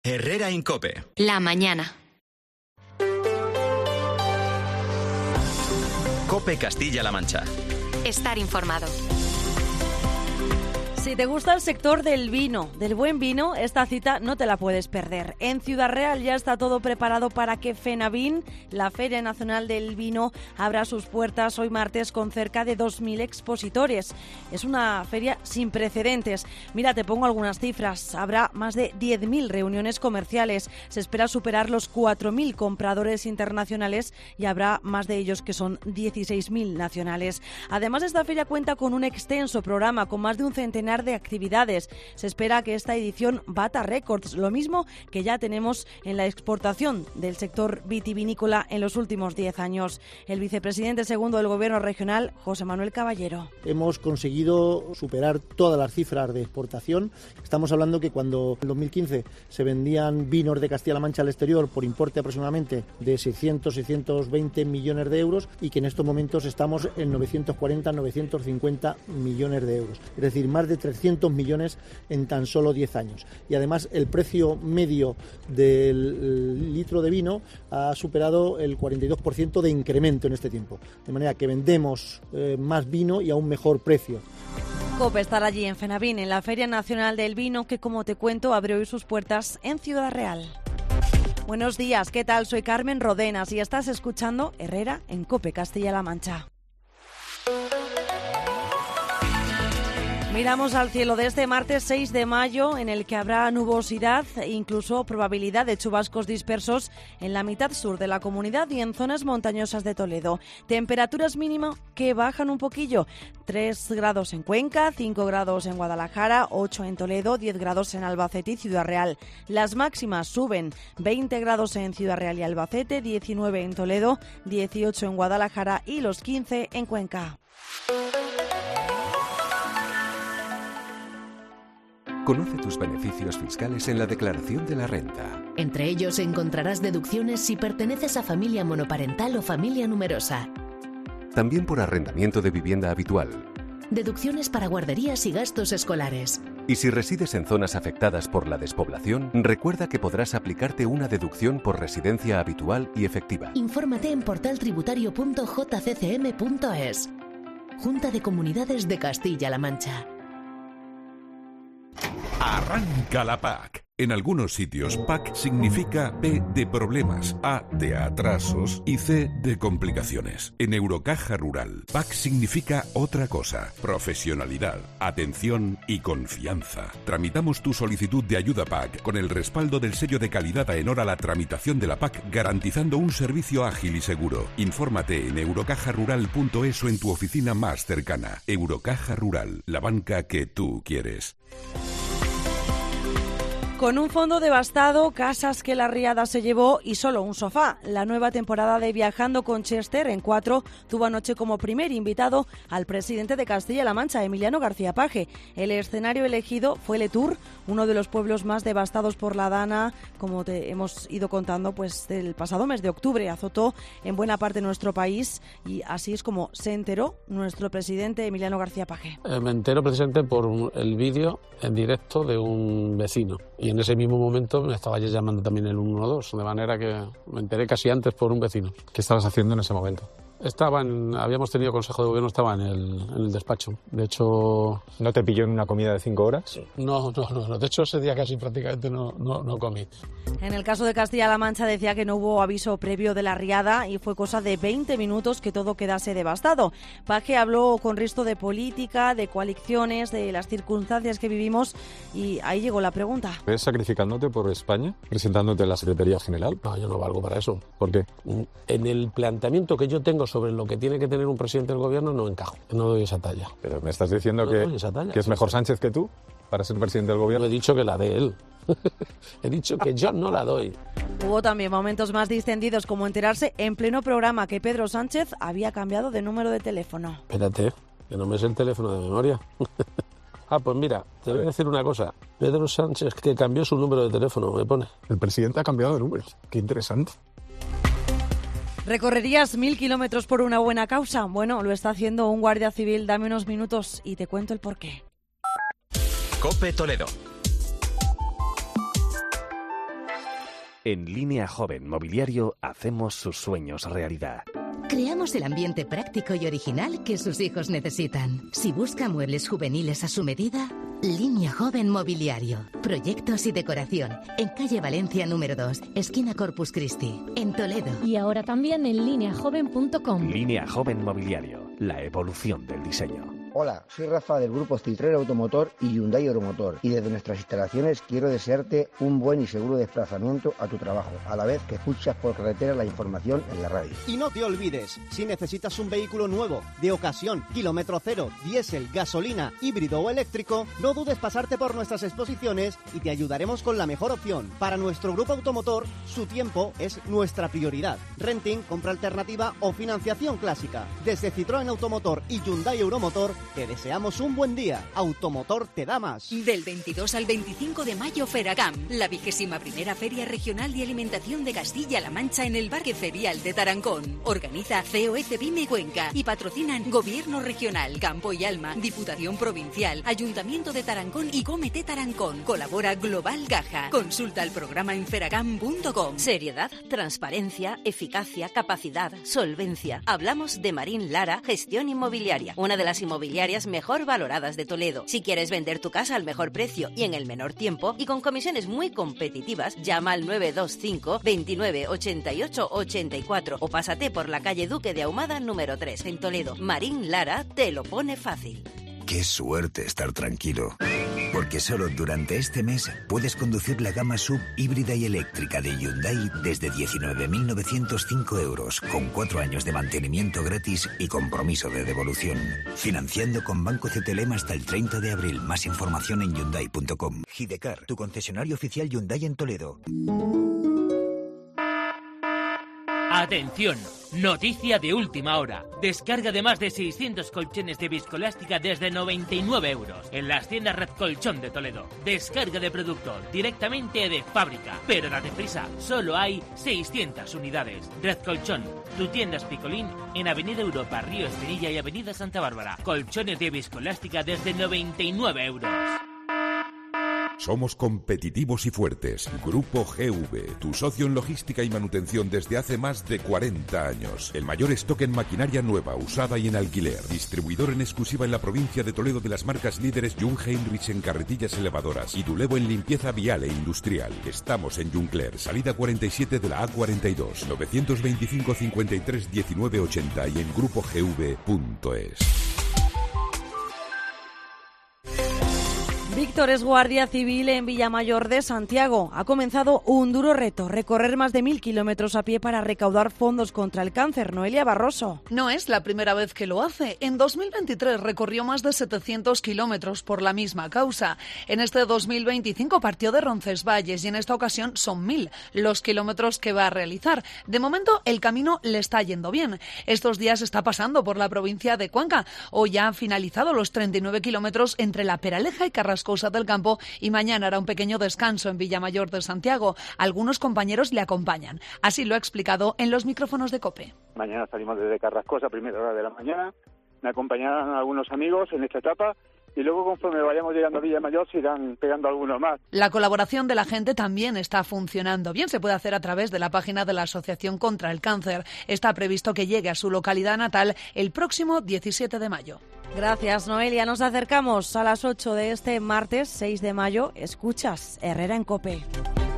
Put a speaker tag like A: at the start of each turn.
A: Herrera en COPE.
B: La mañana.
A: COPE Castilla-La Mancha.
B: Estar informado.
C: Si te gusta el sector del vino, del buen vino, esta cita no te la puedes perder. En Ciudad Real ya está todo preparado para que FENAVIN, la Feria Nacional del Vino, abra sus puertas hoy martes con cerca de 2.000 expositores. Es una feria sin precedentes. Mira, te pongo algunas cifras. Habrá más de 10.000 reuniones comerciales. Se espera superar los 4.000 compradores internacionales y habrá más de ellos que son 16.000 nacionales. Además, esta feria cuenta con un extenso programa con más de un centenar de actividades. Se espera que esta edición bata récords, lo mismo que ya tenemos en la exportación del sector vitivinícola en los últimos 10 años. El vicepresidente segundo del Gobierno regional, José Manuel Caballero.
D: Hemos conseguido superar todas las cifras de exportación. Estamos hablando que cuando en 2015 se vendían vinos de Castilla-La Mancha al exterior por importe aproximadamente de 620 millones de euros y que en estos momentos estamos en 950 millones de euros. Es decir, más de 300 millones en tan solo 10 años. Y además el precio medio del litro de vino ha superado el 42% de incremento en este tiempo. De manera que vendemos más vino y a un mejor precio.
C: COPE estará allí en FENAVIN, en la Feria Nacional del Vino, que como te cuento abre hoy sus puertas en Ciudad Real. Buenos días, ¿qué tal? Soy Carmen Rodenas y estás escuchando Herrera en COPE Castilla-La Mancha. Miramos al cielo de este martes 6 de mayo, en el que habrá nubosidad e incluso probabilidad de chubascos dispersos en la mitad sur de la comunidad y en zonas montañosas de Toledo. Temperaturas mínimas que bajan un poquillo. 3 grados en Cuenca, 5 grados en Guadalajara, 8 en Toledo, 10 grados en Albacete y Ciudad Real. Las máximas suben, 20 grados en Ciudad Real y Albacete, 19 en Toledo, 18 en Guadalajara y los 15 en Cuenca.
E: Conoce tus beneficios fiscales en la declaración de la renta.
F: Entre ellos encontrarás deducciones si perteneces a familia monoparental o familia numerosa.
E: También por arrendamiento de vivienda habitual.
F: Deducciones para guarderías y gastos escolares.
E: Y si resides en zonas afectadas por la despoblación, recuerda que podrás aplicarte una deducción por residencia habitual y efectiva.
F: Infórmate en portaltributario.jccm.es. Junta de Comunidades de Castilla-La Mancha.
G: Arranca la PAC. En algunos sitios PAC significa P de problemas, A de atrasos y C de complicaciones. En Eurocaja Rural, PAC significa otra cosa: profesionalidad, atención y confianza. Tramitamos tu solicitud de ayuda PAC con el respaldo del sello de calidad AENOR a la tramitación de la PAC, garantizando un servicio ágil y seguro. Infórmate en eurocajarural.es o en tu oficina más cercana. Eurocaja Rural, la banca que tú quieres.
C: Con un fondo devastado, casas que la riada se llevó y solo un sofá. La nueva temporada de Viajando con Chester en 4 tuvo anoche como primer invitado al presidente de Castilla-La Mancha, Emiliano García Paje. El escenario elegido fue Letur, uno de los pueblos más devastados por la dana, como te hemos ido contando, pues del pasado mes de octubre. Azotó en buena parte nuestro país y así es como se enteró nuestro presidente Emiliano García Paje.
H: Me entero precisamente por el vídeo en directo de un vecino. Y en ese mismo momento me estaba ya llamando también el 112, de manera que me enteré casi antes por un vecino.
I: ¿Qué estabas haciendo en ese momento?
H: Habíamos tenido consejo de gobierno, estaba en el despacho. De hecho...
I: ¿No te pilló en una comida de 5 horas?
H: No. De hecho, ese día casi prácticamente no comí.
C: En el caso de Castilla-La Mancha decía que no hubo aviso previo de la riada y fue cosa de 20 minutos que todo quedase devastado. Paje habló con Risto de política, de coaliciones, de las circunstancias que vivimos y ahí llegó la pregunta.
I: ¿Ves sacrificándote por España? ¿Presentándote a la Secretaría General?
H: No, yo no valgo para eso. ¿Por qué? En el planteamiento que yo tengo sobre lo que tiene que tener un presidente del gobierno no encajo. No doy esa talla.
I: Pero me estás diciendo que es mejor Sánchez que tú para ser presidente del gobierno.
H: No he dicho que la dé él. He dicho que yo no la doy.
C: Hubo también momentos más distendidos, como enterarse en pleno programa que Pedro Sánchez había cambiado de número de teléfono.
H: Espérate, que no me sé el teléfono de memoria. Pues mira, te voy a decir una cosa. Pedro Sánchez, que cambió su número de teléfono, me pone.
I: El presidente ha cambiado de número. Qué interesante.
C: ¿Recorrerías 1000 kilómetros por una buena causa? Bueno, lo está haciendo un guardia civil. Dame unos minutos y te cuento el porqué.
A: COPE Toledo.
E: En Línea Joven Mobiliario hacemos sus sueños realidad.
F: Creamos el ambiente práctico y original que sus hijos necesitan. Si busca muebles juveniles a su medida, Línea Joven Mobiliario. Proyectos y decoración. En calle Valencia número 2, esquina Corpus Christi, en Toledo.
J: Y ahora también en lineajoven.com.
E: Línea Joven Mobiliario. La evolución del diseño.
K: Hola, soy Rafa del grupo Citroën Automotor y Hyundai Euromotor y desde nuestras instalaciones quiero desearte un buen y seguro desplazamiento a tu trabajo, a la vez que escuchas por carretera la información en la radio.
L: Y no te olvides, si necesitas un vehículo nuevo, de ocasión, kilómetro cero, diésel, gasolina, híbrido o eléctrico, no dudes pasarte por nuestras exposiciones y te ayudaremos con la mejor opción. Para nuestro grupo automotor, su tiempo es nuestra prioridad. Renting, compra alternativa o financiación clásica. Desde Citroën Automotor y Hyundai Euromotor, te deseamos un buen día. Automotor te da más.
M: Del 22 al 25 de mayo, Feragam, la 21ª Feria Regional de Alimentación de Castilla-La Mancha en el Parque Ferial de Tarancón. Organiza COF Pyme Cuenca y patrocinan Gobierno Regional, Campo y Alma, Diputación Provincial, Ayuntamiento de Tarancón y Cómete Tarancón. Colabora Global Gaja. Consulta el programa en feragam.com.
N: Seriedad, transparencia, eficacia, capacidad, solvencia. Hablamos de Marín Lara, Gestión Inmobiliaria, una de las inmobiliarias mejor valoradas de Toledo. Si quieres vender tu casa al mejor precio y en el menor tiempo y con comisiones muy competitivas, llama al 925 29 88 84 o pásate por la calle Duque de Ahumada número 3 en Toledo. Marín Lara te lo pone fácil.
O: Qué suerte estar tranquilo, porque solo durante este mes puedes conducir la gama sub híbrida y eléctrica de Hyundai desde 19.905 euros, con 4 años de mantenimiento gratis y compromiso de devolución. Financiando con Banco CTLM hasta el 30 de abril. Más información en Hyundai.com. Gidecar, tu concesionario oficial Hyundai en Toledo.
P: Atención, noticia de última hora. Descarga de más de 600 colchones de viscoelástica desde 99 euros en las tiendas Red Colchón de Toledo. Descarga de producto directamente de fábrica. Pero date prisa, solo hay 600 unidades. Red Colchón, tu tienda Picolín en Avenida Europa, Río Espinilla y Avenida Santa Bárbara. Colchones de viscoelástica desde 99 euros.
G: Somos competitivos y fuertes. Grupo GV, tu socio en logística y manutención desde hace más de 40 años. El mayor stock en maquinaria nueva, usada y en alquiler. Distribuidor en exclusiva en la provincia de Toledo de las marcas líderes Jung Heinrich en carretillas elevadoras y Dulevo en limpieza vial e industrial. Estamos en Juncler, salida 47 de la A42, 925 53 19 80 y en grupogv.es.
C: Víctor es guardia civil en Villamayor de Santiago. Ha comenzado un duro reto, recorrer más de 1.000 kilómetros a pie para recaudar fondos contra el cáncer. Noelia Barroso.
Q: No es la primera vez que lo hace. En 2023 recorrió más de 700 kilómetros por la misma causa. En este 2025 partió de Roncesvalles y en esta ocasión son 1.000 los kilómetros que va a realizar. De momento el camino le está yendo bien. Estos días está pasando por la provincia de Cuenca. Hoy ya han finalizado los 39 kilómetros entre La Peraleja y Carrascosa del Campo y mañana hará un pequeño descanso en Villamayor de Santiago. Algunos compañeros le acompañan. Así lo ha explicado en los micrófonos de COPE.
R: Mañana salimos desde Carrascosa a primera hora de la mañana. Me acompañarán algunos amigos en esta etapa y luego conforme vayamos llegando a Villamayor se irán pegando algunos más.
Q: La colaboración de la gente también está funcionando bien. Se puede hacer a través de la página de la Asociación contra el Cáncer. Está previsto que llegue a su localidad natal el próximo 17 de mayo.
C: Gracias, Noelia. Nos acercamos a las 8 de este martes 6 de mayo. Escuchas Herrera en COPE.